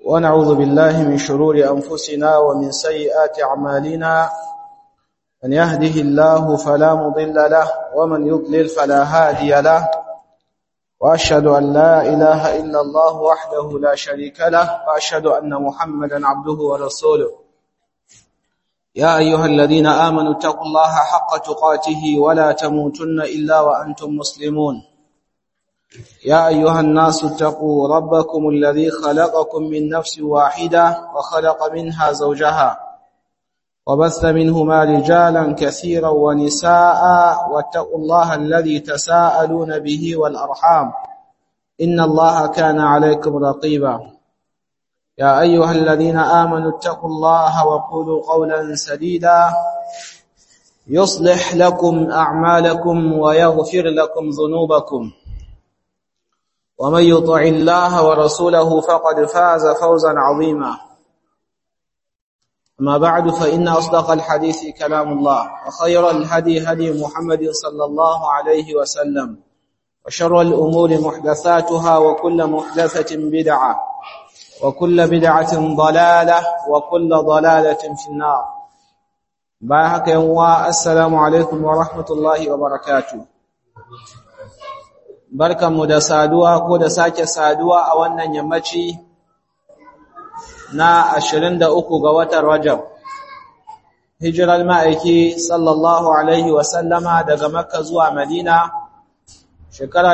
ونعوذ بالله من شرور أنفسنا ومن سيئات أعمالنا من يهده الله فلا مضل له ومن يضلل فلا هادي له وأشهد أن لا إله إلا الله وحده لا شريك له وأشهد أن محمدا عبده ورسوله يا أيها الذين آمنوا اتقوا الله حق تقاته ولا تموتن إلا وأنتم مسلمون يا أيها الناس اتقوا ربكم الذي خلقكم من نفس واحدة وخلق منها زوجها وبث منهما رجالا كثيرا ونساء واتقوا الله الذي تساءلون به والأرحام إن الله كان عليكم رقيبا يا أيها الذين آمنوا اتقوا الله وقولوا قولا سديدا يصلح لكم أعمالكم ويغفر لكم ذنوبكم ومن يطع الله ورسوله فقد فاز فوزا عظيما أما بعد فإن أصدق الحديث كلام الله وخير الهدي هدي محمد صلى الله عليه وسلم وشر الأمور محدثاتها وكل محدثة بدعة وكل بدعة ضلالة وكل ضلالة في النار باهك يوم السلام عليكم ورحمة الله وبركاته barkanmu da saduwa ko da sake saduwa a wannan yammaci na 23 ga watan Rajab hijiral ma'aiki sallallahu alaihi wa sallama daga Makka zuwa Madina shekara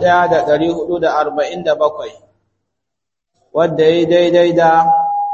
1447 wanda yayi daidai da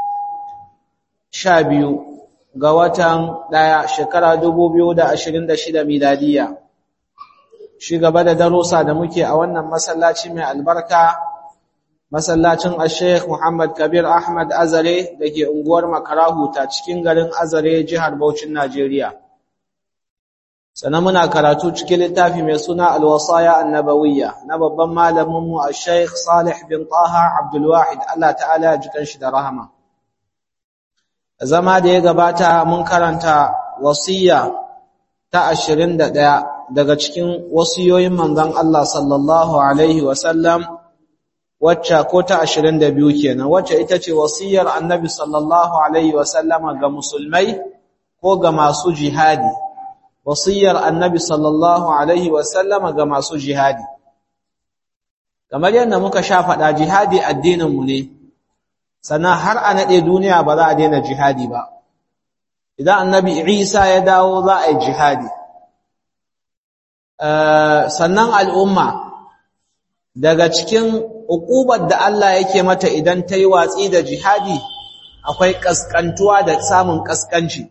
12 ga watan 1 shekara 2026 miladiya shi gaba da darussa da muke a wannan masallaci mai albarka masallacin Sheikh Muhammad Kabir Ahmad Azare dake unguwar Makarahu ta cikin garin Azare jihar Bauchi Najeriya sannan muna karatu cikin littafi mai suna Al-Wasaya An-Nabawiyya na babban malamin mu Sheikh Salih bin Taha Abdul Wahid Allah ta'ala ya jikan shi da rahama zama da ya gabata mun karanta wasiya ta 21 daga cikin wasiyoyin manzon Allah sallallahu alaihi wasallam wacce ko ta 22 kenan wacce ita ce wasiyar annabi sallallahu alaihi wasallama ga musulmai ko ga masu jihadi wasiyar annabi sallallahu alaihi wasallama ga masu jihadi kamar yadda muka sha faɗa jihadi addinin mu ne sannan har a nade duniya ba za a daina jihadi ba idan annabi Isa ya dawo za a yi jihadi sannan al'umma daga cikin uqubar da Allah yake mata idan ta yi watsi da jihadi akwai kaskantuwa da samun kaskanci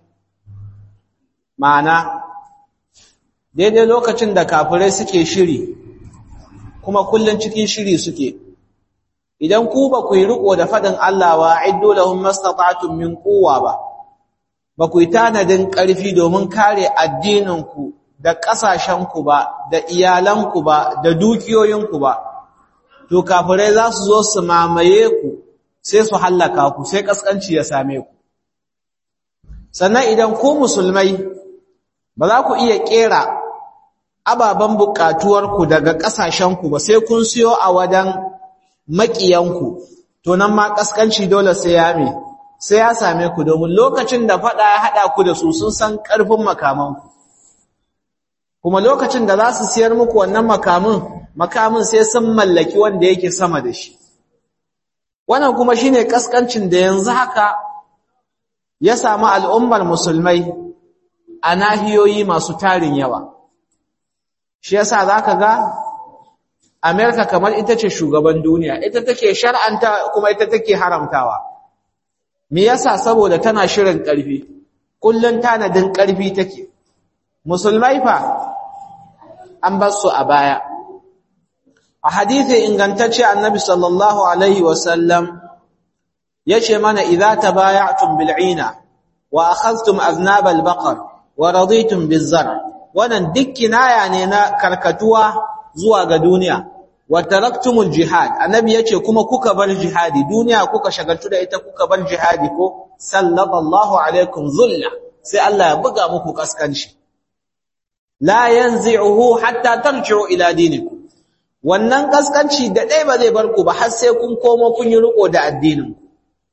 ma'ana daidai lokacin da kafirai suke shiri kuma kullun cikin shiri suke idan ku ba ku yi riko da fadin Allah wa a'iddu lahum mastata'tum min quwwa ba ku yi tanadin ƙarfi domin kare addininku da ƙasashenku ba, da iyalanku ba, da dukiyoyinku ba, to kafirai za su zo su mamaye ku sai su hallaka ku sai ƙasƙanci ya same ku. Sannan idan ku musulmai ba za ku iya ƙera ababen buƙatuwarku daga ƙasashenku ba sai kun siyo a wajen maƙiyanku, to nan ma ƙasƙanci dole sai ya same ku domin lokacin da faɗa ya haɗa ku da su sun san ƙarfin makamanku. Kuma lokacin da za su siyar muku wannan makamin sai sun mallaki wanda yake sama da shi. Wannan kuma shine kaskancin da yanzu haka ya samu al'ummar musulmai a nahiyoyi masu tarin yawa. Shi yasa zaka ga Amerika kamar ita ce shugaban duniya, ita take shar'anta kuma ita take haramtawa. Me yasa saboda tana shirin ƙarfi, kullun tanadin ƙarfi take. Musulmai fa an bar su a baya a hadisi ingantacce annabi sallallahu alaihi wasallam yace mana idza tabaya'tum bil'ina wa akhadhtum aznab al-baqar wa raditum biz-zar wannan duk kinaya ne na karkatuwa zuwa ga duniya wa taraktumul jihad annabi yace kuma kuka bar jihadi duniya kuka shagaltu da ita kuka bar jihadi ko sallallahu alaikum dhulla sai Allah ya buga muku kaskanci la yanzi'uhu hatta tarji'u ila dinikum wannan kaskanci da dai ba zai bar ku ba har sai kun komo kun yi riko da addinin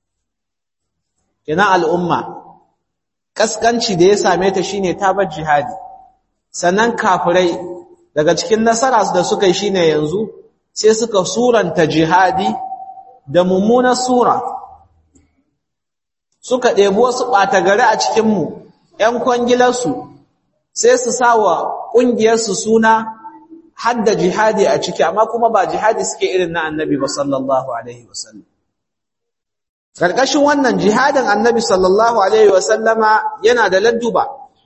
kenan al'umma kaskanci da ya same ta shine ta bar jihadi. Sannan kafirai daga cikin nasara da suka yi shine yanzu sai suka suranta jihadi da mummunar sura, suka ɗebi wasu ɓata gari a cikinmu ‘yan kwangilarsu sai su sa wa ƙungiyarsu suna hadda jihadi a ciki, amma kuma ba jihadi suke irin na annabi ba sallallahu alaihi wasallam. Ƙarƙashin wannan jihadin annabi sallallahu alaihi wasallama yana da ladduba.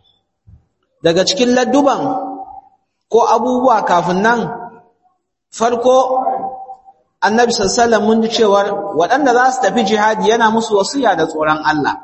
Daga cikin ladduban ko abubuwa kafin nan, farko annabi sallallahu alaihi wasallam mun ji cewar waɗanda za su tafi jihadi yana musu wasiya da tsoron Allah.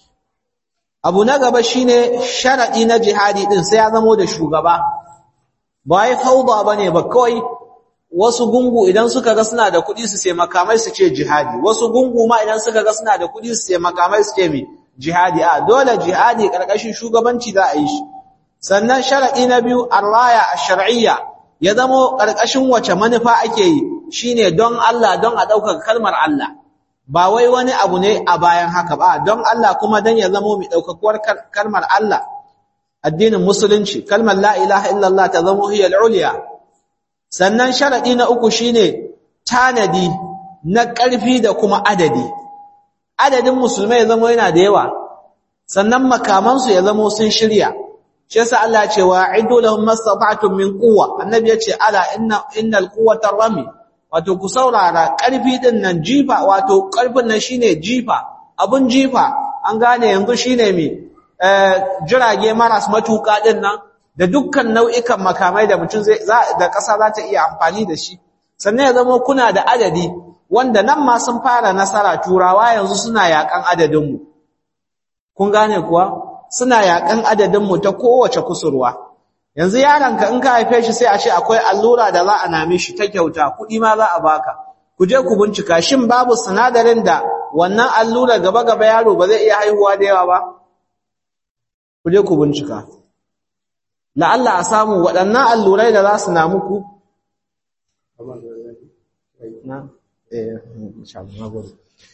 Abu na gaba shine sharadi na jihadi din sai ya zamo da shugaba. Ba wai fauda bane ba, kawai wasu gungu idan suka ga suna da kuɗi su sai makamai su ce jihadi, wasu gungu ma idan suka ga suna da kuɗi su sai makamai su ce me jihadi. A dole jihadi karkashin shugabanci za a yi shi. Sannan sharadi na biyu ar-raya ash-shar'iyya, ya zamo karkashin wace manufa ake yi, shine don Allah, don a ɗaukaka kalmar Allah, ba wai wani abu ne a bayan haka ba, don Allah kuma don ya zamo mai ɗaukakuwar kalmar Allah, addinin musulunci, kalmar la ilaha illallah ta zamo hiya al-ulya. Sannan sharadi na uku shine tanadi na ƙarfi da kuma adadi. Adadin musulmai ya zamo yana da yawa, sannan makamansu ya zamo sun shirya. Shi yasa Allah ya ce wa'iddu lahum mastata'tum min quwwa, annabi ya ce ala innal quwwata rami, wato ku saurara ƙarfi din nan jifa, wato ƙarfin nan shine jifa, abun jifa an gane yanzu shine me jirage maras matuƙa din nan da dukkan nau'ikan makamai da mutum da ƙasa za ta iya amfani da shi. Sannan ya zama kuna da adadi wanda nan ma sun fara nasara, turawa yanzu suna yaƙan adadinmu. Kun gane kuwa? Suna yaƙan adadinmu ta kowace kusurwa. Yanzu yaronka in ka haife shi sai a ce akwai allura da za a name shi ta kyauta, kuɗi ma za a baka. Ku je ku bincika shin babu sinadarin da wannan allura gaba yaro ba zai iya haihuwa da yawa ba? Ku je ku bincika. La'alla a samu waɗannan allurai da za su na muku. Na? Insha Allah, na gode.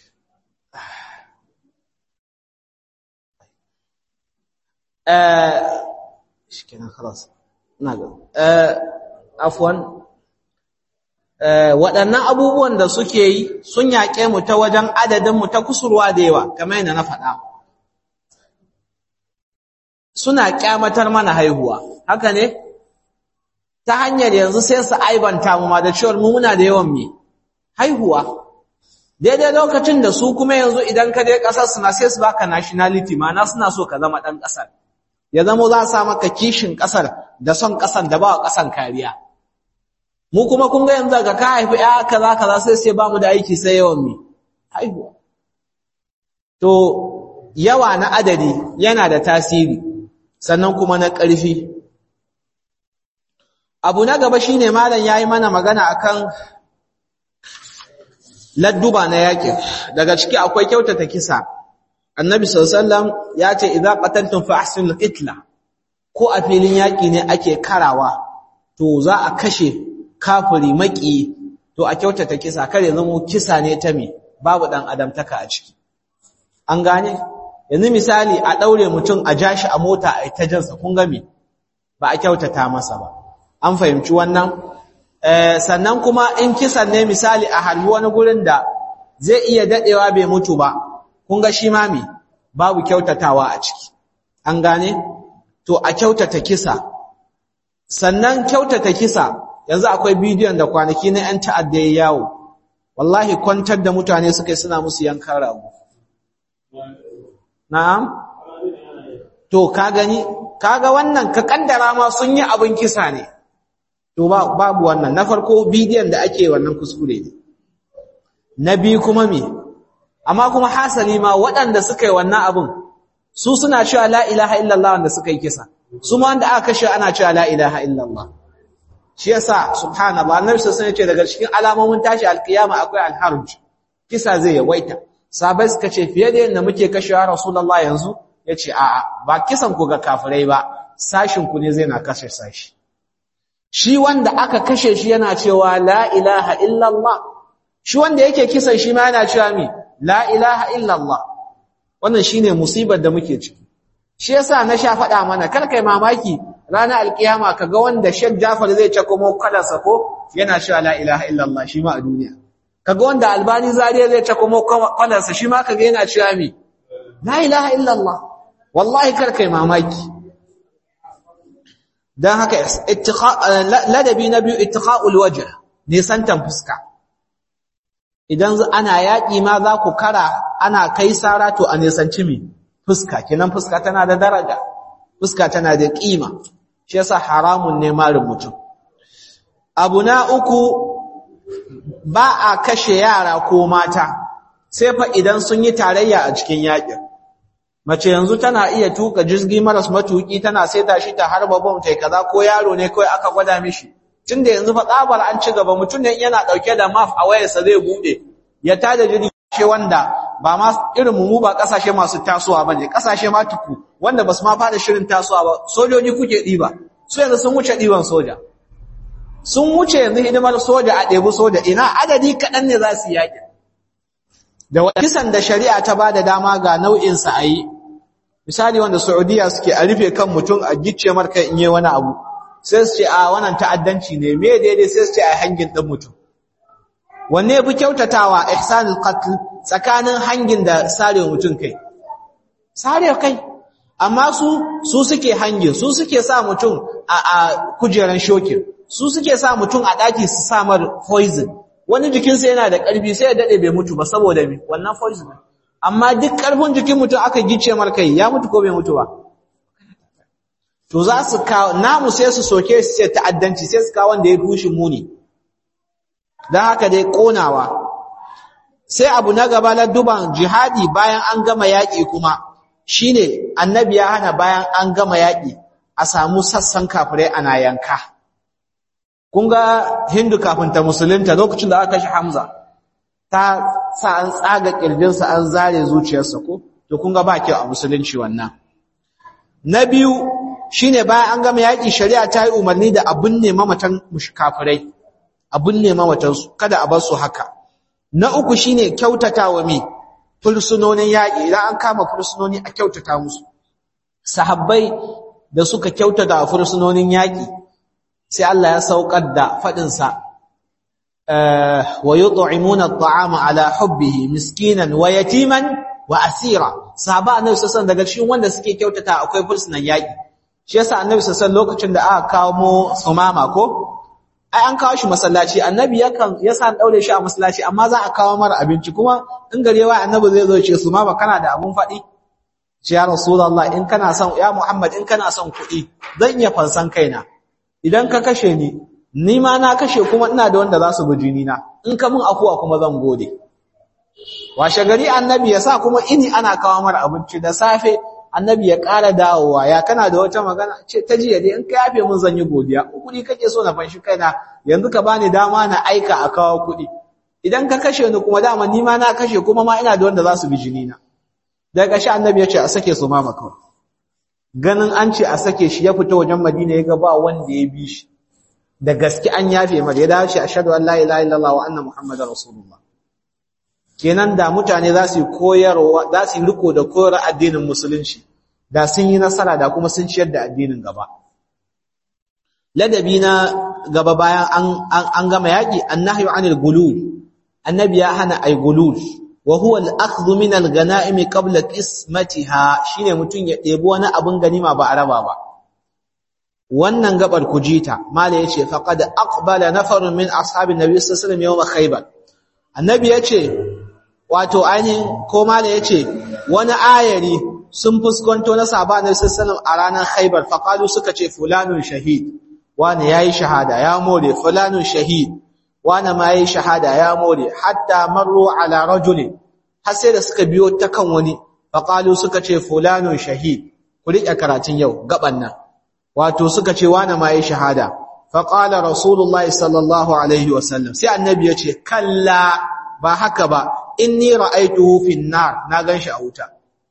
shikenan khalas ina ga afwan waɗannan abubuwan da suke yi sun yaƙe mu ta wajen adadin mu ta kusurwa da yawa kamar yadda na faɗa, suna kyamatar mana haihuwa, haka ne, ta hanyar yanzu sai su aibanta mu ma da cewa mu muna da yawan me haihuwa, daidai lokacin da su kuma yanzu idan ka je ƙasar suna sai su baka nationality, ma'ana suna so ka zama ɗan ƙasar, ya zama za sa maka kishin ƙasar da son ƙasar da ba wa ƙasar kariya. Mu kuma kun ga yanzu ga ka haifi ya kaza sai ba mu da aiki sai yawan me haihuwa. To yawa na adadi yana da tasiri, sannan kuma na ƙarfi. Abu na gaba shine malam yayi mana magana akan ladduba na yaƙi, daga ciki akwai kyautata kisa. Annabi sallallahu alaihi wasallam ya ce idza qataltum fa ahsinul qitla, ko a filin yaƙi ne ake karawa to za a kashe kafiri maki, to a kyautata kisa, kar ya zama kisa ne ta me babu dan adamtaka a ciki. An gane? Yanzu misali a daure mutum a jashi a mota a ta jansa, kun ga me ba a kyautata masa ba. An fahimci wannan? Sannan kuma in kisan ne misali a harbi wani gurin da zai iya dadewa bai mutu ba, kun ga shi ma me babu kyautatawa a ciki. An gane? To a kyautata kisa. Sannan kyautata kisa, yanzu akwai bidiyon da kwanaki na 'yan ta'adda ya yawo, wallahi kwantar da mutane suka yi suna musu yankan rago. Na'am? To ka gani, kaga wannan ka kaddara ma sun yi abin kisa ne. To babu wannan. Na farko bidiyon da ake wannan kuskure ne. Na biyu kuma me? Amma kuma hasali ma waɗanda suka yi wannan abin, su suna cewa la ilaha illallah wanda suka yi kisa. Su ma wanda aka kashe ana cewa la ilaha illallah. Shi yasa subhanallah, annabi sallallahu alaihi wasallam ya ce daga cikin alamomin tashi alkiyama akwai alharj, kisa zai yawaita. Sahabbai suka ce fiye da yanda muke kashewa Rasulullah yanzu, yace a'a, ba kisan ku ga kafirai ba, sashin ku ne zai na kashe sashi. Shi wanda aka kashe shi yana cewa la ilaha illallah, shi wanda yake kisan shi ma yana cewa mi la ilaha illallah. wannan shine musibar da muke ciki shi yasa na sha faɗa mana kar kai mamaki ranar alkiyama kaga wanda Sheikh Jafar zai ce kuma kalarsa ko yana cewa la ilaha illallah shi ma a duniya kaga wanda Albani Zariya zai ce kuma kalarsa shi ma kaga yana cewa me la ilaha illallah wallahi kar kai mamaki dan haka ladabi na biyu ittiqa'ul wajh nisantan fuska idan ana yaki ma za ku kara ana kai sara to a nisanci mi fuska kenan fuska tana da daraja fuska tana da kima shi yasa haramun ne marin mutum abu na uku ba a kashe yara ko mata sai fa idan sun yi tarayya a cikin yakin mace yanzu tana iya tuka jirgi maras matuki tana saida shi ta harba bom tai kaza ko yaro ne kai aka gwada mishi tunda yanzu fa tsabar an ci gaba mutum ne yana dauke da map a wayarsa zai bude ya tada jirgi wanda ba ma irin mu ba kasashe masu tasowa bane kasashe ma tuku wanda basu ma fara shirin tasowa ba sojoji kuke diba su yanzu sun wuce diban soja sun wuce yanzu hidimar soja a debu soja ina adadi kadan ne za su yaki da kisan da shari'a ta bada dama ga nau'in sa ayi misali wanda Saudiya suke a rufe kan mutum a gicce marka in yi wani abu sai su ce a wannan ta'addanci ne me daidai sai su ce a hangin din mutum wanne bi kyautatawa ihsanul qatl tsakanin hangin da sarewa mutum kai sarewa kai amma su suke hangin su suke sa mutum a kujeran shokin su suke sa mutum a daki su sa mar poison wani jikinsa yana da karfi sai ya dade bai mutu ba saboda me wannan poison amma duk karfin jikin mutum aka gice mar kai ya mutu ko bai mutu ba to za su kawo namu sai su soke su ce ta'addanci sai su kawo wanda ya fushi muni dan haka dai konawa sai abu na gaba na duban jihadi bayan an gama yaki kuma shine annabi ya hana bayan an gama yaki a samu sassan kafirai ana yanka kun ga Hindu kafin ta musulunta lokacin da aka kashe Hamza ta sa an tsaga kirjinsa an zare zuciyarsa ko to kun ga ba kyau a musulunci wannan na biyu shine bayan an gama yaki shari'a ta yi umarni da abun ne mamatan kafirai abun ne mamatan su kada a bar su haka na uku shine kyautatawa me fursunonin yaki idan an kama fursunoni a kyautata musu sahabbai da suka kyautata fursunonin yaki sai Allah ya saukar da fadin sa wa yut'imuna at'ama ala hubbihi miskinan wa yatiman wa asira sahaba annabi sallallahu daga cikin wanda suke kyautata akwai fursunan yaki shi yasa annabi sallallahu lokacin da aka kawo Sumama ko ai an kawo shi masallaci annabi yasa daure shi a masallaci amma za a kawo mara abinci kuma in garewa annabi zai zo ce Sumama kana da abun fadi ya rasulullah in kana son ya muhammad in kana son kuɗi zan iya fansan kaina idan ka kashe ni ma na kashe kuma ina da wanda za su bi jini na in ka mun akuwa kuma zan gode washe gari annabi ya sa kuma ini ana kawo mara abinci da safe annabi ya ƙara dawowa ya kana da wata magana ce ta jiya dai in ka yafe mun zan yi godiya kuɗi kake so na fanshi kaina yanzu ka bani dama na aika a kawo kuɗi idan ka kashe ni kuma dama ni ma na kashe kuma ma ina da wanda za su bi jini na daga ƙarshe annabi ya ce a sake su mama kawai ganin an ce a sake shi ya fita wajen Madina ya ga ba wanda ya bi shi da gaske an yafe mar ya dace ashhadu an la ilaha illallah wa anna muhammadar rasulullah kenan da mutane za su koyarwa za su riko da koyar addinin musulunci da sun yi nasara da kuma sun ciyar da addinin gaba ladabi na gaba bayan an gama yaki annahyu anil gulul annabi ya hana ay gulul wa huwa al-akhdhu min al-ghanaim qabla qismatiha shine mutun ya debo wani abun ganima ba a raba ba wannan gabar kujita mala yace faqad aqbala nafarun min ashabin nabiy sallallahu alaihi wasallam yawm khaybar annabi yace wato ainihin ko mala yace wani ayari sun fuskanto na sahaban nabiy sallallahu alaihi wasallam a ranar khaybar faqalu suka ce fulanun shahid wani yayi shahada ya more fulanun shahid wani ma yayi shahada ya more hatta marru ala rajulin har sai da suka biyo ta kan wani faqalu suka ce fulanun shahid ku rike karatun yau gaban nan wato suka ce wani ma yayi shahada faqala rasulullahi sallallahu alaihi wasallam sai annabi yace kalla ba haka ba inni ra'aytuhu fin nar na ganshi a wuta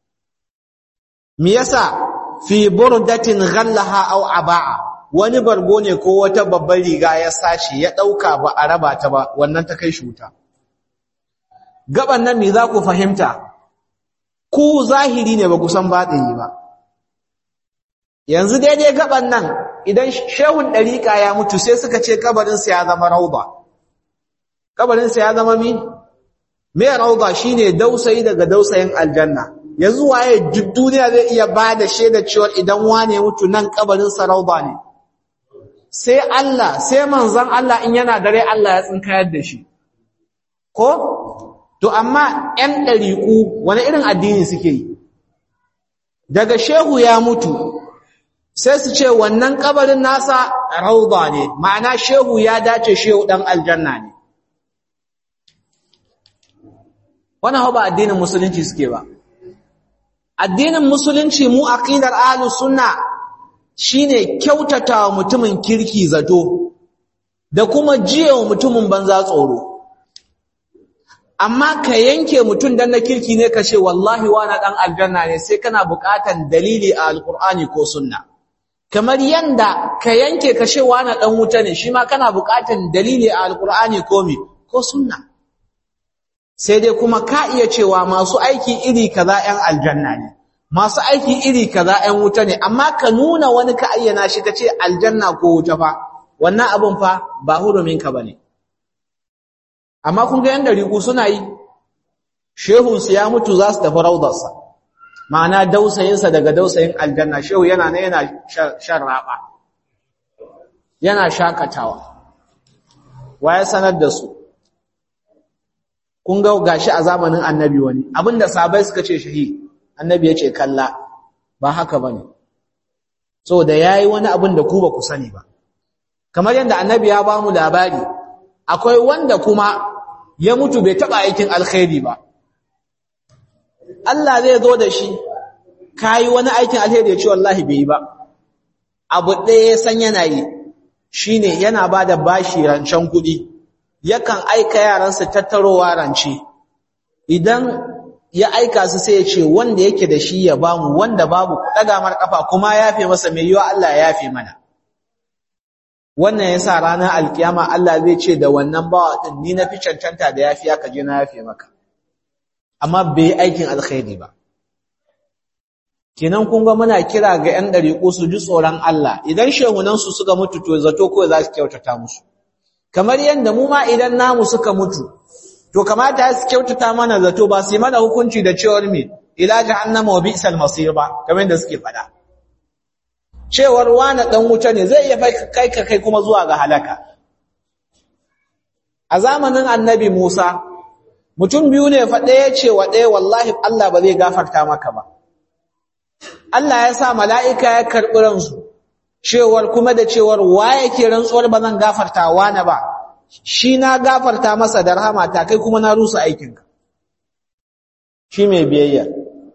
me yasa fi burdatin ghallaha aw abaa wani bargo ne ko wata babbar riga ya sace ya dauka ba a raba ta ba wannan ta kai shi wuta gaban nan me za ku fahimta ku zahiri ne ba ku san batini ba. Yanzu daidai gaban nan idan shehun ɗariƙa ya mutu sai suka ce kabarinsa ya zama rauda. Kabarinsa ya zama me rauda shine dausayi daga dausayin aljanna. Yanzu waye duk duniya zai iya bada shaida cewa idan wane mutu nan kabarinsa rauda ne? Sai Allah, sai manzon Allah in yana dare Allah ya tsinkayar da shi. Ko? To amma ƴan ɗariƙu wani irin addini suke yi? Daga shehu ya mutu sai su ce wannan kabarin nasa rauda ne, ma'ana shehu ya dace shehu dan aljanna ne. Wannan ba addinin musulunci suke ba. Addinin musulunci mu aqidar ahlus sunna shine kyautatawa mutumin kirki zato da kuma jiyewa mutumin banza tsoro. Amma ka yanke mutum dan na kirki ne ka ce wallahi wani dan aljanna ne sai kana buƙatan dalili a alqur'ani ko sunna. Kamar yanda ka yanke ka ce wani dan wuta ne shi ma kana buƙatan dalili a alqur'ani ko sunna. Sai dai kuma ka iya cewa masu aiki iri kaza ƴan aljanna ne, masu aiki iri kaza ƴan wuta ne, amma ka nuna wani ka ayyana shi ka ce aljanna ko wuta fa, wannan abun fa ba huruminka bane. Amma kun ga yanda riku suna yi, shehunsu ya mutu za su tafi raudarsa, ma'ana dausayinsa daga dausayin aljanna, shehu yana ne yana shan raba, yana shakatawa. Wa ya sanar da su? Kun ga gashi a zamanin annabi wani abinda sahabbai suka ce shahi annabi yace kalla ba haka bane so da yayi wani abin da ku ba ku sani ba kamar yanda annabi ya ba mu labari akwai wanda kuma ya mutu bai taba aikin alkhairi ba Allah zai zo da shi kai wani aikin alkhairi ya ce wallahi bai yi ba abu ɗaya san yana yi shine yana bada bashi rancen kuɗi yakan aika yaransa tattarowa rance idan ya aika su sai ya ce wanda yake da shi ya bamu wanda babu ku daga mar kafa kuma yafe masa mai yiwa Allah ya yafe mana wannan yasa ranar alkiyama Allah zai ce da wannan bawa din ni na fi cancanta da yafiya ka je na yafe maka amma bai aikin alkhairi ba kenan kun ga muna kira ga ƴan dariƙo su ji tsoron Allah idan shehunan su suka mutu to zato ko za su kyautata musu kamar yanda mu ma idan namu suka mutu to kamata su kyautata mana zato ba su yi mana hukunci da cewar me ila jahannama wa bi'sal masir ba kamar yanda suke fada cewar wani dan wuta ne zai iya kai kuma zuwa ga halaka a zamanin annabi Musa mutum biyu ne fa ɗaya ce wa ɗaya wallahi Allah ba zai gafarta maka ba Allah ya sa mala'ika ya karɓi ransu cewar kuma da cewar waye ke rantsuwar ba zan gafarta wani ba shi na gafarta masa da rahama ta kai kuma na rusa aikinka shi mai biyayya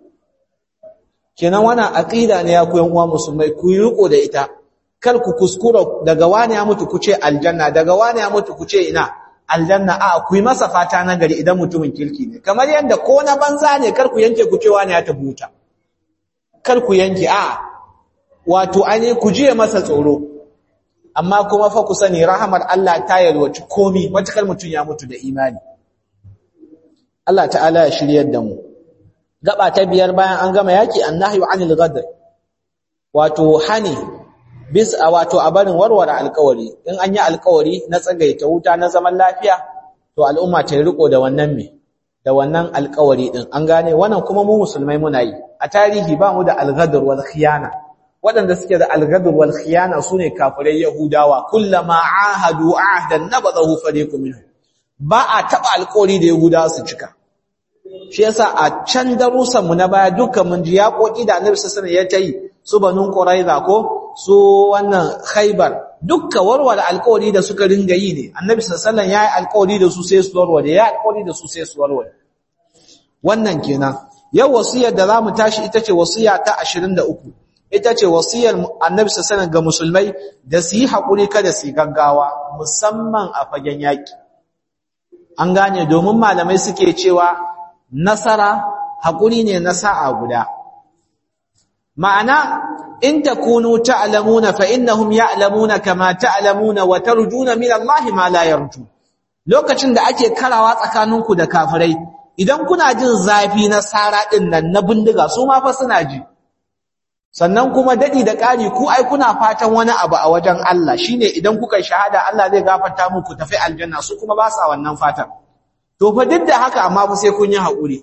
kenan wannan aqida ne ya koyan uwa musulmai ku yi riko da ita kar ku kuskura daga wani ya mutu ku ce aljanna daga wani ya mutu ku ce ina aljanna a ku yi masa fata na gari idan mutumin kirki ne kamar yanda ko na banza ne kar ku yanke ku ce wani ya tabuta kar ku yanke a wato ane ku jiye masa tsoro amma kuma fa ku sani rahamar Allah ta yalwaci komi matakar mutun ya mutu da imani Allah ta'ala ya shiryar da mu gaba ta biyar bayan an gama yaki annahyu anil ghadr wato hani bis wato a barin warware alƙawari in an yi alƙawari na tsagaita wuta na zaman lafiya to al'umma ta riko da wannan da wannan alƙawari din an gane wannan kuma mu musulmai muna yi a tarihi ba mu da al-ghadr wal khiyana waɗanda suke da al-ghadr wal khiyana sune kafirai yahudawa kullama ahadu ahdan nabadahu fariqun minhum ba a taba alƙawari da yahudawa su cika shi yasa a can darussan mu na baya dukkan mun ji yaƙoƙi da Annabi sallallahu alaihi wasallam ya tayi su banun quraiza ko su wannan khaybar dukkan warware alƙawari da suka ringa yi ne Annabi sallallahu alaihi wasallam yayi alƙawari da su sai su warware yayi alƙawari da su sai su warware wannan kenan yau wasiyar da zamu tashi ita ce wasiya ta 23 ita ce wasiyar Annabi sallallahu alaihi wasallam ga musulmai da su yi hakuri kada su gaggawa musamman a fagen yaki an gane domin malamai suke cewa nasara hakuri ne na sa'a guda ma'ana in takunu ta'lamuna fa innahum ya'lamuna kama ta'lamuna wa tarjuna min Allah ma la yarju lokacin da ake karawa tsakaninku da kafirai idan kuna jin zafi na sara din nan na bindiga su ma fa suna ji sannan kuma dadi da ƙari ku ai kuna fatan wani abu a wajen Allah shine idan kuka shahada Allah zai gafarta muku tafi aljanna su kuma ba sa wannan fatan to fa duk da haka amma fa sai kun yi haƙuri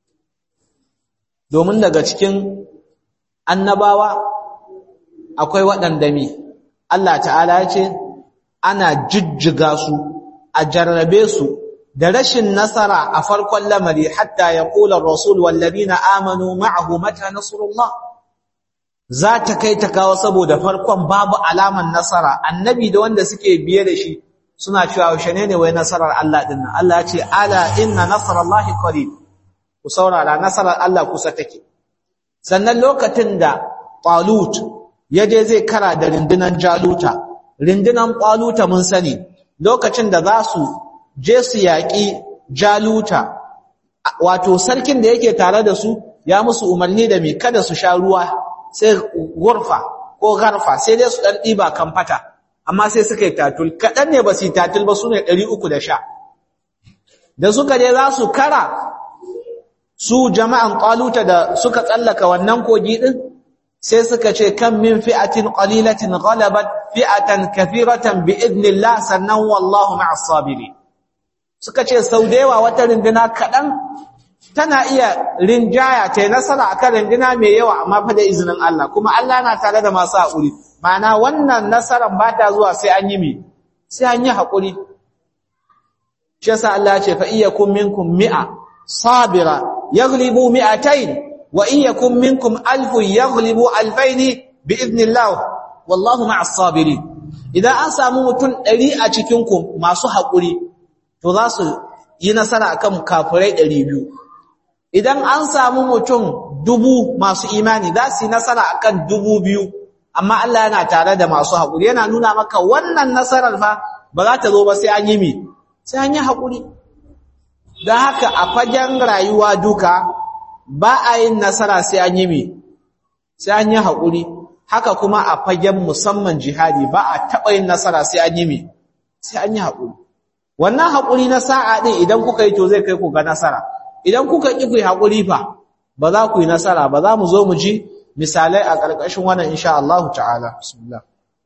domin daga cikin annabawa akwai waɗanda Allah ta'ala ya ce ana jijjiga su a jarrabe su da rashin nasara a farkon lamari hatta ya kula rasul wallazina amanu ma'ahu mata nasrullah za ta kai ta kawo saboda farkon babu alaman nasara annabi da wanda suke biye da shi suna cewa shane ne wai nasarar Allah din nan Allah ya ce ala inna nasrallahi qarib ku saurara nasarar Allah kusa take sannan lokacin da Talut yaje zai kara da rindinan Jaluta rindinan Taluta mun sani lokacin da za su je su yaƙi Jaluta wato sarkin da yake tare da su ya musu umarni da me kada su sha ruwa sai gurfa ko garfa sai dai su dan diba kan fata amma sai suka yi tatul kadan ne ba su yi tatul ba sune 310 da suka je za su kara su jama'an Taluta da suka tsallaka wannan kogi din sai suka ce kan min fi'atin qalilatin ghalabat fi'atan kathiratan bi idnillah sannan wallahu ma'as sabirin suka ce sau da yawa wata rinduna kadan tana iya rinjaya ta nasara akan rinduna mai yawa amma fa da izinin Allah kuma Allah na tare da masu haƙuri ma'ana wannan nasaran ba ta zuwa sai an yi sai an yi haƙuri shi yasa Allah ya ce fa iyyakum minkum mi'a sabira yaghlibu mi'atayn wa iyyakum minkum alfun yaghlibu alfayn bi'idhnillah wallahu ma'as sabirin idan an samu mutum 100 a cikin ku masu haƙuri to za su yi nasara akan kafirai 200 idan an samu mutum 1000 masu imani za su yi nasara akan 2000 amma Allah yana tare da masu haƙuri yana nuna maka wannan nasarar fa ba za ta zo ba sai an yi sai an yi haƙuri don haka a fagen rayuwa duka ba a yin nasara sai an yi sai an yi haƙuri haka kuma a fagen musamman jihadi ba a taɓa yin nasara sai an yi sai an yi haƙuri wannan haƙuri na sa'a ɗin idan kuka yi to zai kai ku ga nasara idan kuka ƙi ku yi haƙuri fa ba za ku yi nasara ba za mu zo mu ji misalai a ƙarƙashin wannan insha Allah ta'ala bismillah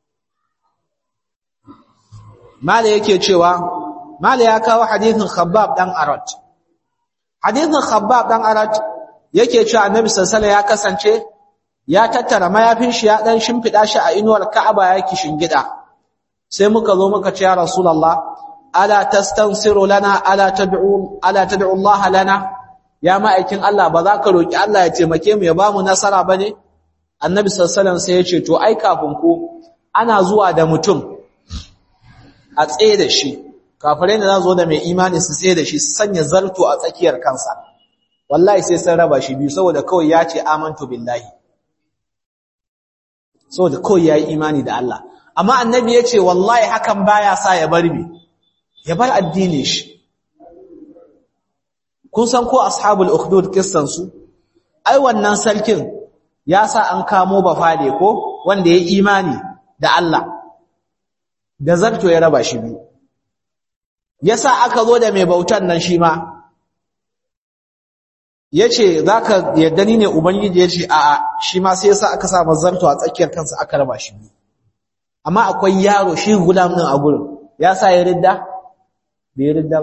mala yake cewa mala ya kawo hadithin Khabbab dan Arat hadithin Khabbab dan Arat yake cewa Annabi sallallahu alaihi wasallam ya kasance ya tattara mayafin shi ya dan shimfida shi a inuwar Ka'aba yake shingida sai muka zo muka ce ya Rasulullah ala tastansiru lana ala tad'u Allah lana ya ma'aikin Allah ba za ka roki Allah ya taimake mu ya ba mu nasara bane Annabi sallallahu alaihi wasallam sai ya ce to ai kafin ku ana zuwa da mutum a tsaye da shi kafirai da za zo da mai imani su tsaye da shi su sanya zarto a tsakiyar kansa wallahi sai sun raba shi biyu saboda kawai ya ce amantu billahi saboda kawai ya yi imani da Allah amma annabi ya ce wallahi hakan baya sa ya bar ya bar addinin shi kun san ko ashabul ukhdud kissan su ai wannan sarkin ya sa an kamo bafade ko wanda ya imani da Allah da zarto ya raba shi biyu yasa aka zo da mai bautan nan shi ma yace zaka yadda ni ne ubangiji yace a'a shi ma sai yasa aka sa mazarto a tsakiyar kansa aka raba shi biyu amma akwai yaro shi gulam din a gurin yasa ya ridda bai ridda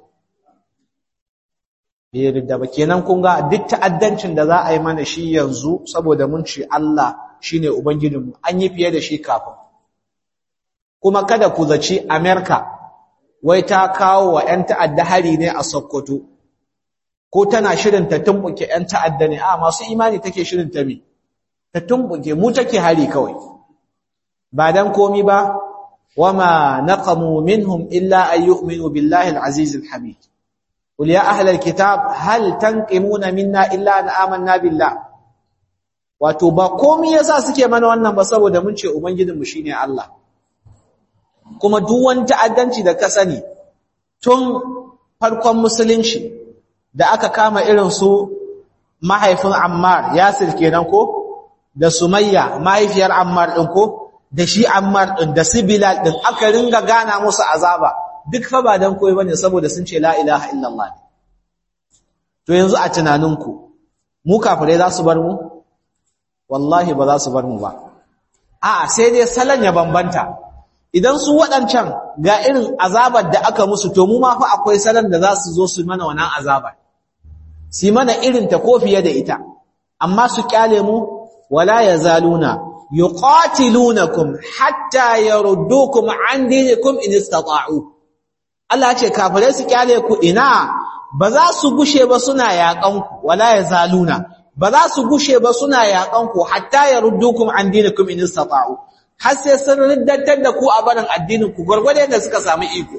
ba kenan kun ga duk ta'addancin da za a yi mana shi yanzu saboda mun ce Allah shine ubangijinmu an yi fiye da shi kafin kuma kada ku zaci America wai ta kawo wa ƴan ta'adda hari ne a Sokoto ko tana shirin ta tumbuke ƴan ta'adda ne a masu imani take shirin ta ta tumbuke mu take hari kawai ba dan komi ba wama naqamu minhum illa ay yu'minu billahi al-aziz al-hamid qul ya ahla al-kitab hal tanqimuna minna illa an amanna billah wato ba komi yasa suke mana wannan ba saboda mun ce ubangijinmu shine Allah kuma duk wani ta'addanci da ka sani tun farkon musulunci da aka kama irin su mahaifin Ammar Yasir kenan ko da Sumayya mahaifiyar Ammar din ko da shi Ammar din da su Bilal din aka ringa gana musu azaba duk fa ba dan koyi bane saboda sun ce la ilaha illallah to yanzu a tunaninku mu kafirai za su bar mu wallahi ba za su bar mu ba a'a sai dai salon ya bambanta idan su waɗancan ga irin azabar da aka musu to mu ma fa akwai salon da za su zo su mana wannan azabar su mana irin ta ko fiye da ita amma su kyale mu wala yazaluna yuqatilunakum hatta yaruddukum an dinikum in istata'u Allah ce kafirai su kyale ku ina ba za su gushe ba suna yaƙan ku wala yazaluna ba za su gushe ba suna yaƙan ku hatta yaruddukum an dinikum in istata'u har sai sun riddantar da ku a barin addinin ku gurgurde da suka samu iko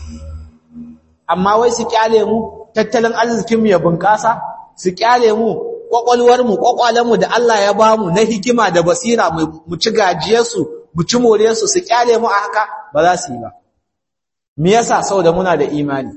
amma wai su kyale mu tattalin arzikin mu ya bunƙasa su kyale mu kwakwalwar mu kwakwalen mu da Allah ya bamu na hikima da basira mu ci gajiyar su mu ci moriyar su su kyale mu a haka ba za su yi ba me yasa saboda muna da imani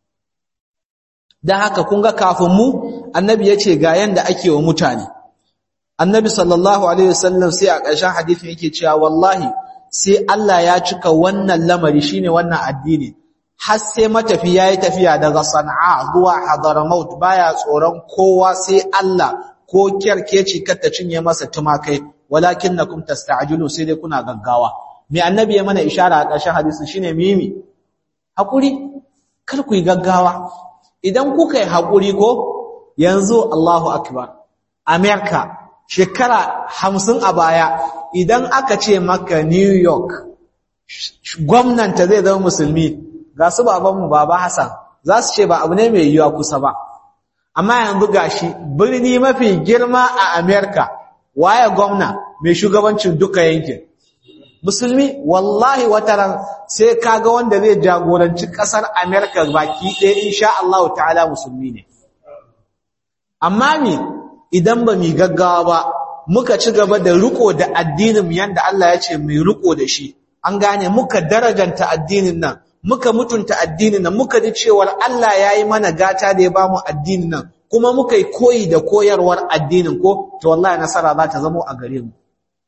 dan haka kun ga kafin mu annabi yace ga yanda ake wa mutane annabi sallallahu alaihi wasallam sai a ƙarshen hadisin yake cewa wallahi sai Allah ya cika wannan lamari shine wannan addini har sai matafi yayi tafiya daga Sana'a zuwa Hadramaut baya tsoron kowa sai Allah ko kerkeci ta cinye masa tumakai walakinnakum tasta'jilun sai dai kuna gaggawa me annabi ya mana ishara a ƙarshen hadisin shine mimi hakuri kar ku yi gaggawa idan kuka yi hakuri ko yanzu Allahu akbar America shekara 50 a baya idan aka ce maka New York gwamnanta zai zama musulmi ga su babanmu baba Hassan za su ce ba abu ne mai yiwuwa kusa ba amma yanzu gashi birni mafi girma a America waye gwamna mai shugabancin duka yankin musulmi wallahi wataran sai kaga wanda zai jagoranci kasar America baki ɗaya insha Allah ta'ala musulmi ne amma ni idan ba mu gaggawa ba muka ci gaba da riko da addinin yanda Allah ya ce mu riko da shi an gane muka darajanta addinin nan muka mutunta addinin nan muka ji cewa Allah yayi mana gata da ya bamu addinin nan kuma muka yi koyi da koyarwar addinin ko to wallahi nasara za ta zama a gare mu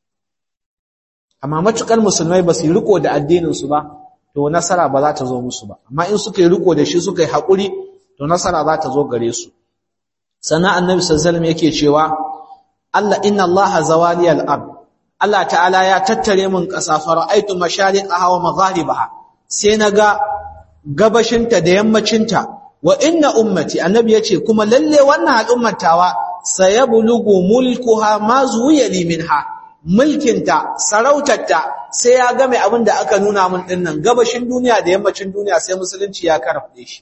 amma matukar musulmai ba su riko da addinin su ba to nasara ba za ta zo musu ba amma in suka yi riko da shi suka yi hakuri to nasara za ta zo gare su sannan annabi sallallahu alaihi wasallam yake cewa Allah inna Allah zawali al-ard Allah ta'ala ya tattare mun kasa fara'aitu mashariqaha wa magharibaha sai naga gabashinta da yammacinta wa inna ummati annabi yace kuma lalle wannan al'ummatawa sayablugu mulkuha ma zuwiya li minha mulkinta sarautarta sai ya game abin da aka nuna mun dinnan gabashin duniya da yammacin duniya sai musulunci ya karfe shi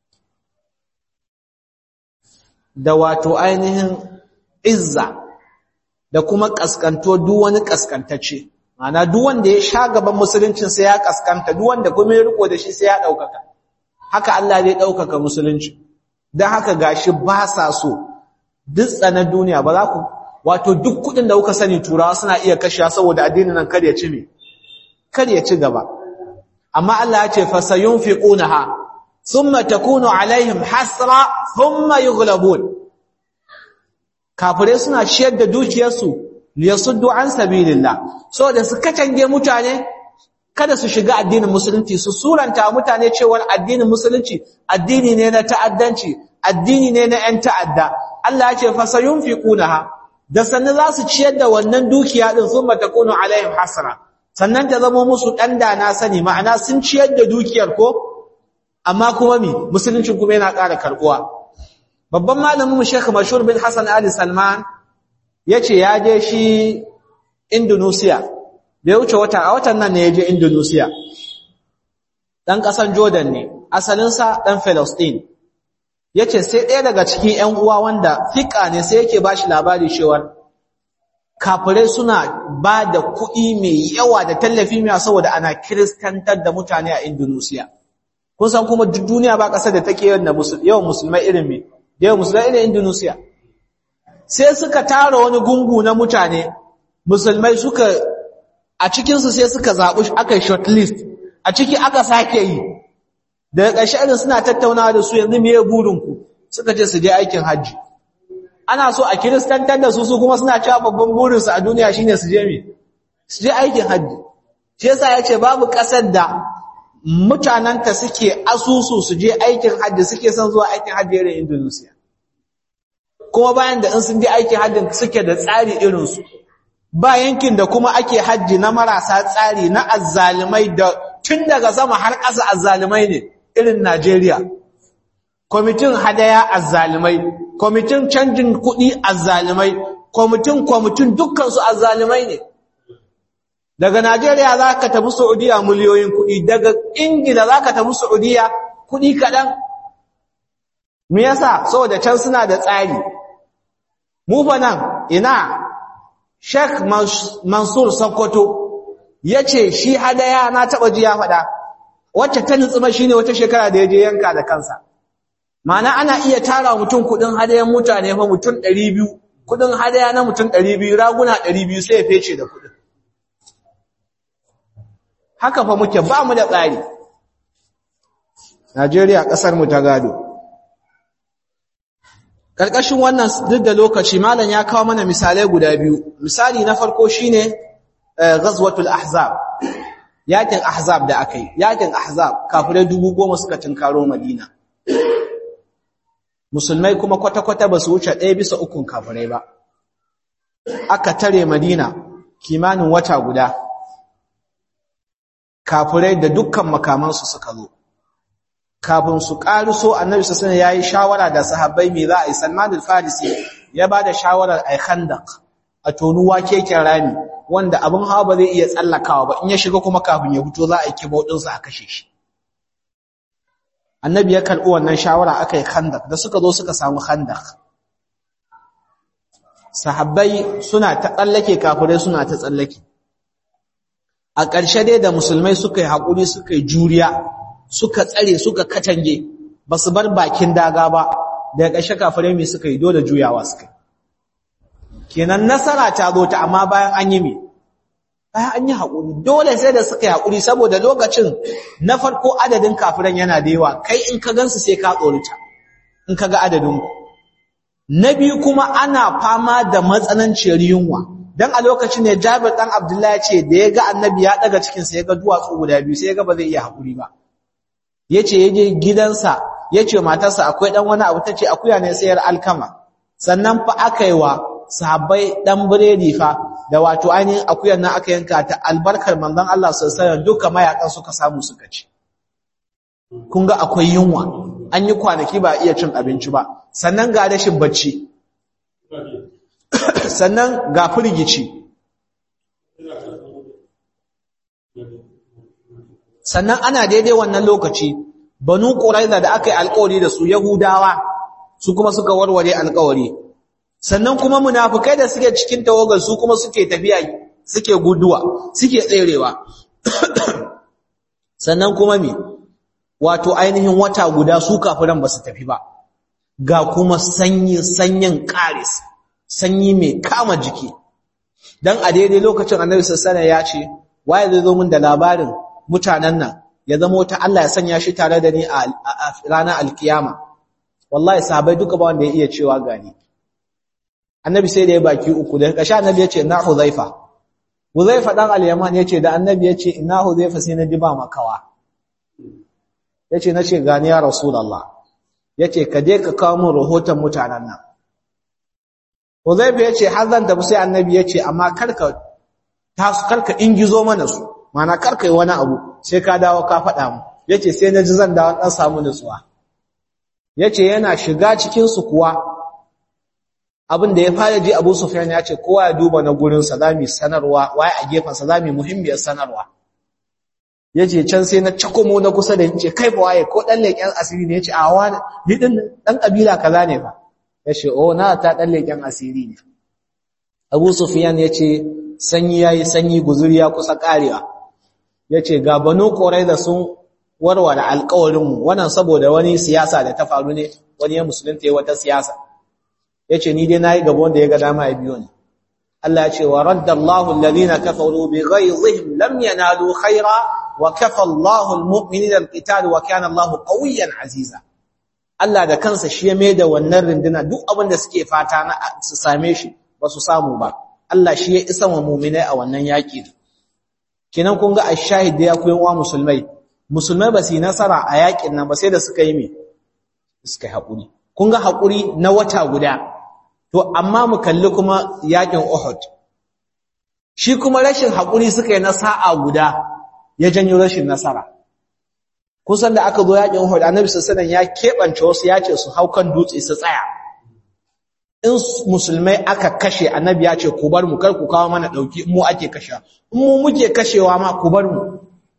da wato ainihin izza da kuma kaskanto duk wani kaskantacce ma'ana duk wanda ya sha gaban musuluncin sai ya kaskanta duk wanda kuma ya riko da shi sai ya daukaka haka Allah zai daukaka musulunci dan haka gashi ba sa so duk tsanan duniya ba za ku wato duk kudin da kuka sani turawa suna iya kashewa saboda addinin nan kar ya ci me kar ya ci gaba amma Allah ya ce fasayunfiqunaha thumma takunu alaihim hasra thumma yughlabun kafirai suna ciyar da dukiyarsu liyasuddu an sabilillah saboda su katange mutane kada su shiga addinin musulunci su suranta mutane cewa addinin musulunci addini ne na ta'addanci addini ne na ƴan ta'adda Allah ya ce fasayunfiqunaha da sannan za su ciyar da wannan dukiya din thumma takunu alaihim hasra sannan ta zama musu dan na sani ma'ana sun ciyar da dukiyar ko amma kuma musulunci kuma yana ƙara karbuwa babban malamin Sheikh Mashhur bin Hassan Ali Salman yace ya je shi Indonesia bai wuce a watan nan ne ya je Indonesia dan kasan Jordan ne asalin sa dan Palestine yace sai ɗaya daga cikin ƴan uwa wanda fika ne sai yake bashi labari cewa kafirai suna ba da kuɗi mai yawa da tallafi mai saboda ana kiristantar da mutane a Indonesia kun san kuma duk duniya ba ƙasar da take yawan musulmai irin me yawan musulmai irin Indonesia sai suka tara wani gungu na mutane musulmai suka a cikin su sai suka zabi aka shortlist a ciki aka sake yi daga ƙarshe irin suna tattaunawa da su yanzu meye burin ku suka ce su je aikin haji ana so a kiristantar da su kuma suna cewa babban burin su a duniya shine su je aikin haji shi yasa yace babu ƙasar da mutananta suke asusu su je aikin haji suke son zuwa aikin haji irin Indonesia kuma bayan da in sun je aikin hajjin suke da tsari irinsu, ba yankin da kuma ake hajji na marasa tsari na azzalimai da tun daga sama har ƙasa azzalimai ne irin Najeriya. Kwamitin hadaya azzalimai, kwamitin canjin kuɗi azzalimai, kwamitin dukkansu azzalimai ne. Daga Najeriya za ka tafi Saudiya miliyoyin kuɗi, daga Ingila za ka tafi Saudiya kuɗi kaɗan. Me yasa? Saboda can suna da tsari. Mu fa nan ina Sheikh Mansur Sokoto yace shi hadaya na taba ji ya faɗa wacce ta nutsuma shine wata shekara da yaje yanka da kansa. Ma'ana ana iya tara mutum kudin hadayan mutane fa mutum 200, kudin hadaya na mutum 200, raguna 200 sai ya fece da kudin. Haka fa muke ba mu da tsari. Najeriya kasar mu ta gado. Karkashin wannan duk da lokaci malam ya kawo mana misalai guda biyu. Misali na farko shine Ghazwatul Ahzab. Yakin Ahzab da akai. Yakin Ahzab kafirai 10,000 suka tinkaro Madina. Musulmai kuma kwata-kwata ba su wuce 1/3 kafirai ba. Aka tare Madina kimanin wata guda. Kafirai da dukkan makamansu suka zo. Kafin su ƙaruso annabi sallallahu alaihi wasallam yayi shawara da sahabbai me za a yi. Salman al-Farisi ya bada shawarar ai khandaq, a tonuwa keken rami wanda abin hawa ba zai iya tsallakawa ba, in ya shiga kuma kafin ya fito za a yi kibau din sa a kashe shi. Annabi ya karɓi wannan shawara akai khandaq, da suka zo suka samu khandaq. Sahabbai suna ta tsallake, kafirai suna ta tsallake. A ƙarshe dai da musulmai suka yi haƙuri, suka yi juriya, suka tsare, suka katange, ba su bar bakin daga ba, daga ƙarshe kafirai mai suka yi dole juyawa suka yi. Kenan nasara ta zo ta, amma bayan an yi me? Bayan an yi haƙuri, dole sai da suka yi haƙuri, saboda lokacin na farko adadin kafiran yana da yawa, kai in ka gansu sai ka tsorita, in ka ga adadinku. Na biyu kuma ana fama da matsananciyar yunwa, dan a lokacin ne Jabir dan Abdullahi ce da ya ga annabi ya daga cikinsa ya ga duwatsu guda biyu, sai ya ga ba zai iya haƙuri ba. Yace yaje gidansa, yace matarsa akwai dan wani abu, tace akuya ne sayar alkama. Sannan fa aka yi wa sahabbai dan biredi fa, da wato ainihin akuyar nan aka yanka ta albarkar manzon Allah sallallahu alaihi wasallam, duka mayakan suka samu suka ci. Kun ga akwai yunwa, an yi kwanaki ba iya cin abinci ba, sannan ga rashin bacci, sannan ga firgici, sannan ana daidai wannan lokaci Banu Quraiza da aka yi alƙawari da su Yahudawa su kuma suka warware alƙawari, sannan kuma munafikai da suke cikin tawagar su kuma suke tafiya, suke guduwa, suke tserewa. Sannan kuma me, wato ainihin wata guda su kafiran ba su tafi ba, ga kuma sanyin ƙaris, sanyi mai kama jiki. Dan a daidai lokacin Annabi sallallahu alaihi wasallam ya ce, waye zai zo min da labarin mutanen nan ya zama wata Allah ya sanya shi tare da ni a ranar alkiyama. Wallahi sahabbai duka ba wanda ya iya cewa gani. Annabi sai da ya baki uku, da ƙarshe Annabi ya ce na Huzaifa. Huzaifa dan al-Yaman ya ce da Annabi ya ce ina Huzaifa sai na ji ba makawa. Ya ce na ce gani ya Rasulullah. Ya ce ka je ka kawo min rahoton mutanen nan. Huzaifa ya ce har zan tafi, sai Annabi ya ce amma karka ingizo mana su, mana karka yi wani abu sai ka dawo ka faɗa mu. Ya ce sai na ji zan dawo ɗan samu nutsuwa. Ya ce yana shiga cikinsu kuwa abin da ya fara ji Abu Sufyan ya ce kowa ya duba na gurinsa za mu sanarwa, waye a gefensa za mu muhimmiyar sanarwa. Ya ce can sai na cakomo na kusa da ni ce kai fa waye, ko ɗan leƙen asiri ne? Ya ce a wani ni ɗan ƙabila kaza ne fa. Ya ce o na ta ɗan leƙen asiri ne. Abu Sufyan ya ce sanyi ya yi sanyi, guzuri ya kusa ƙarewa. Ya ce ga Banu Quraiza sun warware alƙawarinmu, wannan saboda wani siyasa da ta faru ne, wani ya musulunta ya wata siyasa. Ya ce ni dai na yi gaba wanda ya ga dama ya biyo ni. Allah ya ce wa raddallahu alladhina kafaru bi ghayzihim lam yanalu khaira wa kafa Allahu almu'minina alqital wa kana Allahu qawiyyan aziza. Allah da kansa shi ya mai da wannan rinduna duk abin da suke fata na su same shi ba su samu ba. Allah shi ya isa wa mu'minai a wannan yaki. Kenan kun ga ash-shahid da ya koyan wa musulmai ba su yi nasara a yakin nan ba sai da suka yi me, suka haƙuri. Kun ga haƙuri na wata guda, To amma mu kalli kuma yakin Uhud. Shi kuma rashin haƙuri suka yi na sa'a guda ya janyo rashin nasara. Kusan da aka zo yakin Uhud, Annabi sallallahu alaihi wasallam ya keɓance wasu ya ce su hau kan dutse su tsaya. In musulmai aka kashe, Annabi ya ce ku bar mu, kar ku kawo mana ɗauki, mu ake kashewa. In mu muke kashewa ma ku bar mu.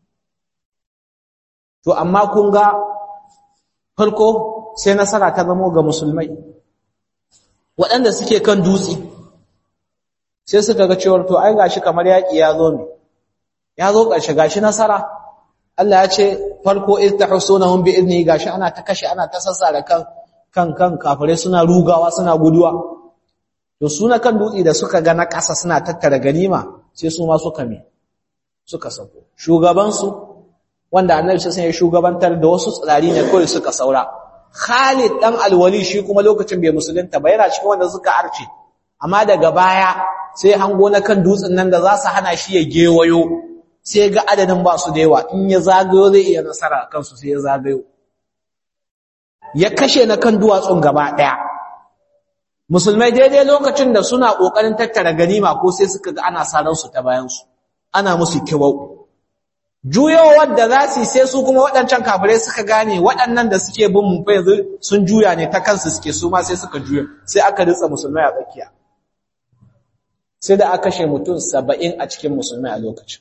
To amma kun ga farko sai nasara ta zamo ga musulmai. Waɗanda suke kan dutse sai suka ga cewar to ai gashi kamar yaƙi ya zo ne. Ya zo ƙarshe gashi nasara. Allah ya ce farko istahsunahum bi idni, gashi ana ta kashe, ana ta sassara kan kafirai suna rugawa suna guduwa. To su na kan dutse da suka ga na ƙasa suna tattara ganima sai su ma suka sako. Shugabansu wanda Annabi sai ya shugabantar da wasu tsirari ne kawai suka saura. Khalid dan Al-Walid shi kuma lokacin bai musulunta ba, yana cikin wanda suka arce. Amma daga baya sai hango na kan dutsen nan da za su hana shi ya gewayo, sai ga adadin ba su da yawa, in ya zagayo zai iya nasara kansu sai ya zagayo. Ya kashe na kan duwatsun gaba ɗaya. Musulmai daidai lokacin da suna ƙoƙarin tattara ganima ko sai suka ga ana saransu ta bayansu, ana musu kibau. Juyowar da za su yi sai su kuma waɗancan kafirai suka gane waɗannan da suke bin mu fa yanzu sun juya ne ta kansu suke, su ma sai suka juya, sai aka ritsa musulmai a tsakiya. Sai da aka kashe mutum 70 a cikin musulmai a lokacin.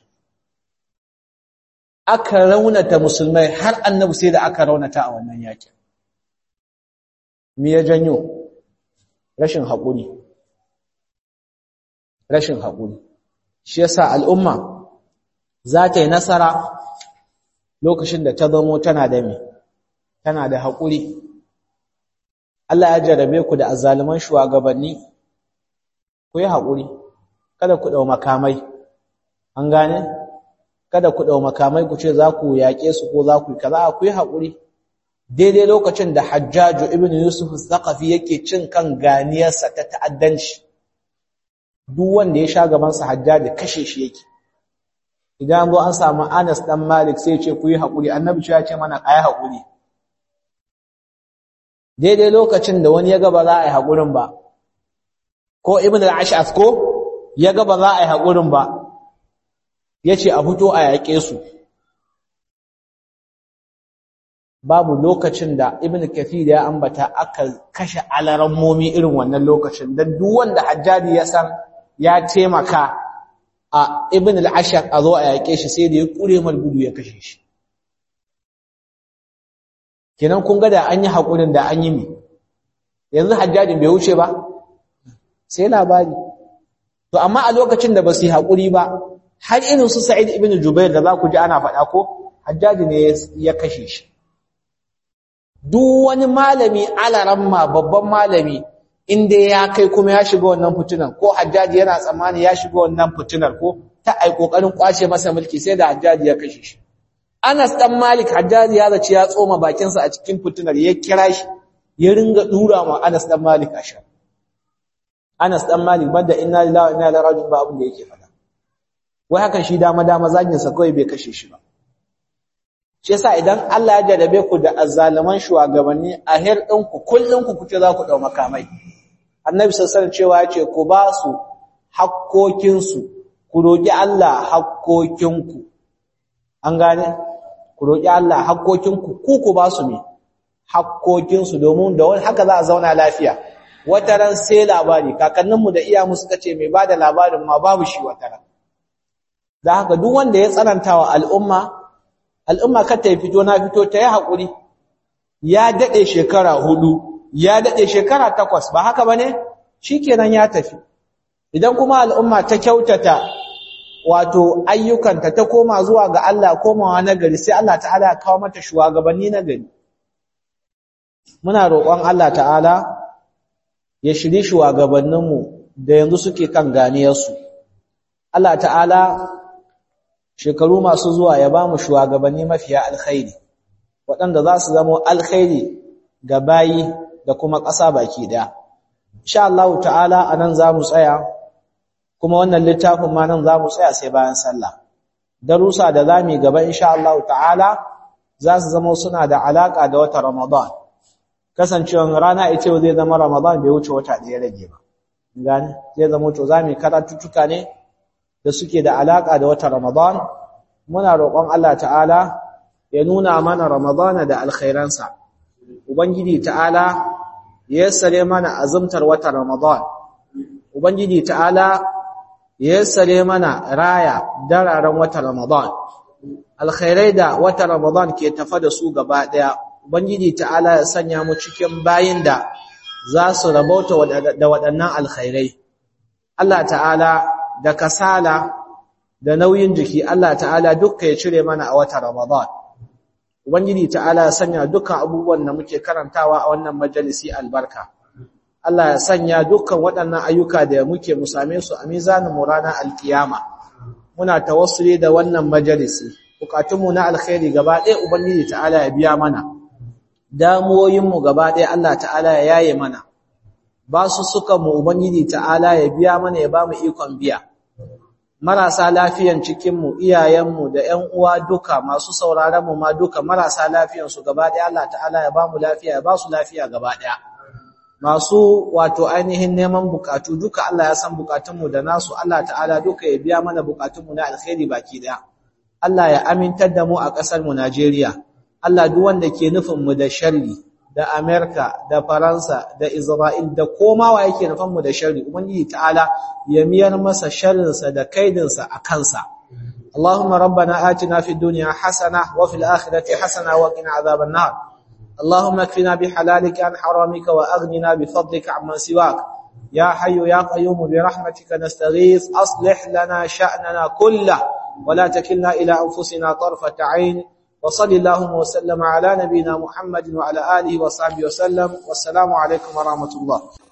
Aka raunata musulmai har Annabi sai da aka raunata a wannan yakin. Me ya janyo? Rashin haƙuri. Rashin haƙuri. Shi yasa al'umma za ta yi nasara lokacin da ta zamo tana da me? Tana da haƙuri. Allah ya jarabe ku da azzaluman shugabanni, ku yi haƙuri. Kada ku ɗau makamai. An gane? Kada ku ɗau makamai ku ce za ku yaƙe su ko za ku yi kaza, ku yi haƙuri. Daidai lokacin da Hajjaju ibn Yusuf al-Thaqafi yake cin kan ganiyarsa ta ta'addanci, duk wanda ya sha gabansa Hajjaju kashe shi yake. Idan zo an samu Anas dan Malik sai ya ce ku yi haƙuri, Annabi ya ce mana ayi haƙuri. Daidai lokacin da wani ya ga ba za a yi haƙurin ba, ko Ibn al-Ash'ath ko ya ga ba za a yi haƙurin ba, yace a fito a yaƙe su. Babu lokacin da Ibn Kathir ya ambata aka kashe alarammomi irin wannan lokacin, dan duk wanda Hajjaji ya san ya taimaka a Ibn al-Ash'ath a zo a yaƙe shi sai da ya kure mal gudu ya kashe shi. Kenan kun ga da an yi haƙurin da an yi mi, yanzu Hajjajin bai wuce ba sai labari. To amma a lokacin da ba su yi haƙuri ba, har irin su Sa'id ibn Jubair da za ku ji ana faɗa ko, Hajjaji ne ya kashe shi. Duk wani malami alaramma, babban malami, inda ya kai kuma ya shiga wannan fitinar, ko Hajjaji yana tsammani ya shiga wannan fitinar ko ta ai kokarin kwace masa mulki, sai da Hajjaji ya kashe shi. Anas dan Malik, Hajjaji ya zaci ya tsoma bakinsa a cikin fitinar, ya kira shi ya ringa dura ma Anas dan Malik ashar. Anas dan Malik banda inna lillahi wa inna ilaihi raji'un ba abin da yake faɗa. Wai hakan shi dama zagin sa kawai bai kashe shi ba. Shi yasa idan Allah ya jarabe ku da azzaluman shugabanni, a hir ɗinku kullun ku kuce za ku dau makamai. Annabi sallallahu alaihi wasallam cewa yace ku ba su hakkokin su, ku roki Allah hakkokinku. An gane? Ku roki Allah hakkokinku, ku ba su me? Hakkokin su, domin da wani haka za a zauna lafiya. Wataran sai labari, kakanninmu da iyamu suka ce mai bada labarin ma babu shi wataran. Da haka duk wanda ya tsanantawa al'umma kar ta fito na fito ta yi haƙuri. Ya daɗe shekara 4, ya daɗe shekara 8, ba haka ba ne? Shi kenan ya tafi. Idan kuma al'umma ta kyautata wato ayyukanta ta koma zuwa ga Allah, komawa na gari, sai Allah ta'ala ya kawo mata shugabanni na gari. Muna roƙon Allah ta'ala ya shiri shugabanninmu da yanzu suke kan ganiyarsu. Allah ta'ala shekaru masu zuwa ya ba mu shugabanni mafiya alkhairi, waɗanda za su zama alkhairi ga bayi da kuma ƙasa baki ɗaya. Insha Allah ta'ala a nan za mu tsaya, kuma wannan littafin ma nan za mu tsaya sai bayan sallah. Darussa da za mu yi gaba insha Allah ta'ala za su zama suna da alaƙa da wata Ramadan. Kasancewar rana ita zai zama Ramadan bai wuce wata ɗaya rage ba. gane zai zama to zamu karatuttuka ne da suke da alaka da watan Ramadan muna roƙon Allah ta'ala ya nuna mana Ramadana da alkhairansa ubangiji ta'ala ya yassare mana azumtar watan Ramadan ubangiji ta'ala ya yassare mana raya dararen watan Ramadan alkhairai da watan Ramadan ke tafa da su gaba daya ubangiji ta'ala ya sanya mu cikin bayin da za su rabauta da waɗannan alkhairai Allah ta'ala da kasala da nauyin jiki Allah ta'ala dukka ya cire mana a watan Ramadan ubangiji ta'ala ya sanya dukkan abubuwan da muke karantawa a wannan majalisi albarka Allah ya sanya dukkan waɗannan ayyuka da muke mu same su a mizanin mu ranar alkiyama muna tawassuli da wannan majalisi bukatunmu na alkhairi gaba ɗaya ubangiji ta'ala ya biya mana damuwoyin mu gaba ɗaya Allah ta'ala ya yaye mana ba su suka mu ubangiji ta'ala ya biya mana ya ba mu ikon biya marasa lafiyan cikin mu iyayen mu da ƴan uwa duka masu sauraron mu ma duka marasa lafiyan su gaba ɗaya Allah ta'ala ya ba mu lafiya ya ba su lafiya gaba ɗaya masu wato ainihin neman bukatu duka Allah ya san bukatunmu da nasu Allah ta'ala duka ya biya mana bukatunmu na alkhairi baki daya Allah ya amintar da mu a ƙasar mu Najeriya Allah duk wanda ke nufin mu da sharri da America da Faransa da Isra'il da komawa yake nufin mu da sharri ubangiji ta'ala ya miyar masa sharrin sa da kaidin sa a kansa Allahumma rabbana atina fid dunya hasana wa fil akhirati hasana wa qina adhaban nar اللهم اكفنا بحلالك عن حرامك واغننا بفضلك عمن سواك يا حي يا قيوم برحمتك نستغيث اصلح لنا شأننا كله ولا تكلنا الى انفسنا طرفة عين وصل اللهم وسلم على نبينا محمد وعلى اله وصحبه وسلم والسلام عليكم ورحمة الله